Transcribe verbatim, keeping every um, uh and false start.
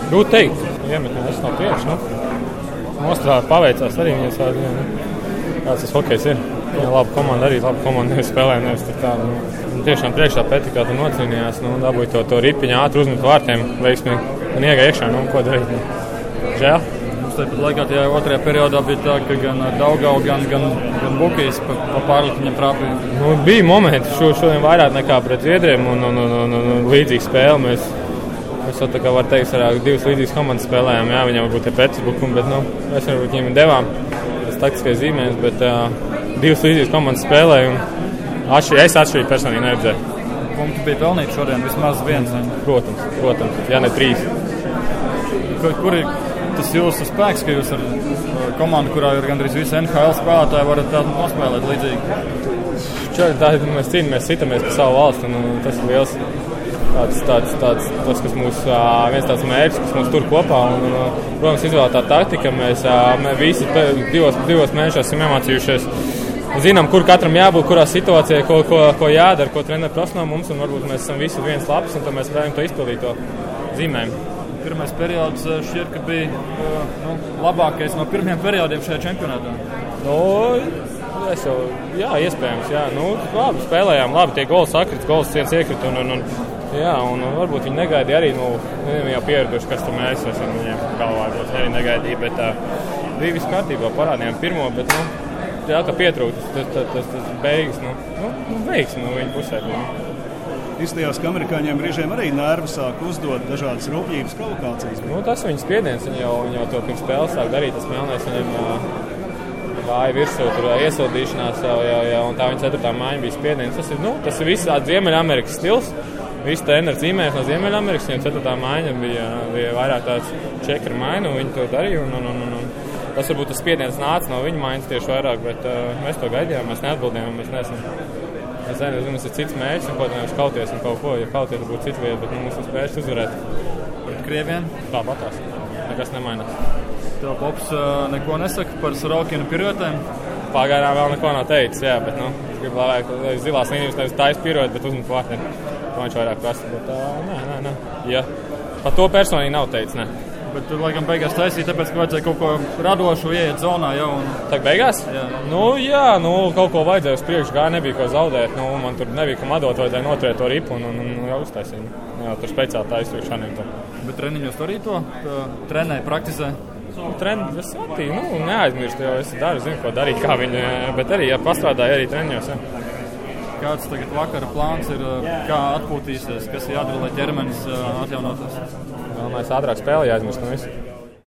Grūti teikt, iemetnē es nav tieši, nu. Nostrādā paveicās arī viņas tādi, jā, nu. Kāds tas hokejs ir. Jā, laba komanda arī, laba komanda nevis spēlē, nevis tā tā. Nu, tiešām priekšā Peti kā tu nocīnījās, nu, dabūja to, to ripiņu ātri uzmet vārtiem, veiksmīgi, un iegāja iekšā, nu, ko darīt, nu. Žēl. Mums tāpat laikā tajā otrajā periodā bija tā, ka gan Daugava, gan, gan, gan Bukijs pa, pa pārliku viņam trāpīja. Nu, bija momenti šo, šodien vairāk nekā pret Zviedriem, un, un, un, un, un līdzīga spēle. Mēs, mēs jau tā kā var teikt, ar divas līdzīgas komandas spēlējām, jā, viņam varbūt ir Pētersburga, bet, nu, mēs varbūt viņiem devām tas taktiskais zīmējums, bet uh, divas līdzīgas komandas spēlēja, un atšķir, es atšķirīgi personīgi neredzēju. Punkti bija pelnīti šodien, vismaz viens. Protams, protams, jā, ne trīs. Kur, kur ir tas jūsu spēks, ka jūs ar komandu, kurā ir gandrīz visi N H L spēlētāji, varat tādu nospēlēt līdzīgi? Čau, tā, mēs cīnāmies, citamies par savu valstu, un tas ir liels tāds, tāds, tāds, tas, kas mūs, viens tāds mērķis, kas mūs tur kopā, un, un protams, izvēlētā taktika, mēs, mēs visi divos, divos mēnešos esam iemācījušies, zinām, kur katram jābūt, kurā situācijā, ko, ko, ko jādara, ko treneri prasa no mums, un varbūt mēs esam visi viens labs, un tad mēs varējām to izpildīt, to zīmējumu. Pirmais periods šķiet, ka bija nu, labākais no pirmiem periodiem šajā čempionātā. Nu, es jau, jā, iespējams, jā. Nu, labi, spēlējām, labi, tie goli sakrits, gols ciens iekrit, un, un, un, jā, un varbūt viņi negaidīja arī, nu, viņi jau pieraduši, kas tur mēs esam, viņiem galvā, varbūt arī negaidīja, bet tā bija viss kārtībā, parādījām pirmo, bet, nu, jā, ka pietrūkst, tas, tas, tas, tas beigas, nu, nu, nu veiksmi no viņa pusē. Nu. Izstījās, ka amerikāņiem brīžiem arī nervi sāk uzdot dažādas rūpības provokācijas. Nu, tas viņas spiediens, viņi jau, viņi jau to pirms spēles sāk darīt, tas melnais viņam uh, gāja virsū, tur iesildīšanās jau, jau, jau, un tā viņa ceturtā māja bija spiediens. Tas ir, nu, tas ir viss tāds Ziemeļamerikas stils, viss treneris zīmējas no Ziemeļamerikas, viņam ceturtā māja bija, bija vairāk tāds čekra māja, un viņi to darīja, un, un, un, un tas varbūt tas spiediens nāca no viņa mājas tieši vairāk, bet uh, mēs to gaidījām, mēs neatbildījām, mēs neesam. Es nezinu, mums ir cits mērķis, un kaut nevis kauties un kaut ko, ja kauties būtu cita vieta, bet nu, mums ir spējuši uzvarēt. Pret Krieviem? Tā patās. Nekas nemainās. Tev Pops uh, neko nesaka par Sorokinu pirotēm? Pagaidām vēl neko nav teicis, jā, bet, nu, es gribu labāk, zilās līnijas nevis taisa pirot, bet uzmet vārtiem. To viņš vairāk prasa, bet, uh, nē, nē, nē. Ja. Par to personīgi nav teicis, nē. Bet tu laikam beigās taisīji, tāpēc, ka vajadzēja kaut ko radošu ieiet zonā jau. Un... Tak beigās? Jā. Nu, jā, nu, kaut ko vajadzēja uz priekšu, gāja nebija ko zaudēt. Nu, man tur nebija ko madot, vajadzēja noturēt to ripu un, un, un jau uztaisīt. Jā, tur speciāli taisīju šaniem to. Bet treniņos tu arī to trenēji, praktizē? Nu, treniņos es satīju, nu, neaizmirstu, jo es daru, zinu, ko darīt, kā viņi, bet arī, ja pastrādāju arī treniņos, jā. Kāds tagad vakara plāns ir, kā atpūtīsies, kas ir jādara, lai ķermenis atjaunotos? Mēs ātrāk spēlē jāizmirst no visu.